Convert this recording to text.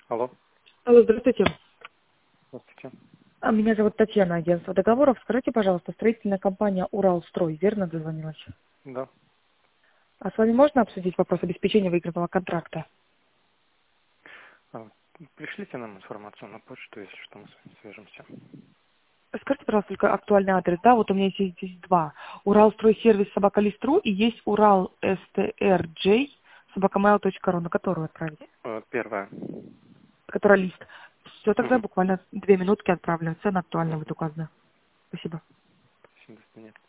Алло. Алло, здравствуйте. Здравствуйте. Меня зовут Татьяна, агентство договоров. Скажите, пожалуйста, строительная компания «Уралстрой», верно дозвонилась? Да. А с вами можно обсудить вопрос обеспечения выигранного контракта? А, Пришлите нам информацию на почту, если что, мы с вами свяжемся. Скажите, пожалуйста, только актуальный адрес. Да, вот у меня есть здесь два. Уралстройсервис собакалист.ру и есть уралстрj собакамейл.ру, на которую отправить? Первое. Которая лист. Все, тогда Угу. буквально 2 минутки отправлю. Цена актуальна, Угу. будет указана. Спасибо. Спасибо, до свидания.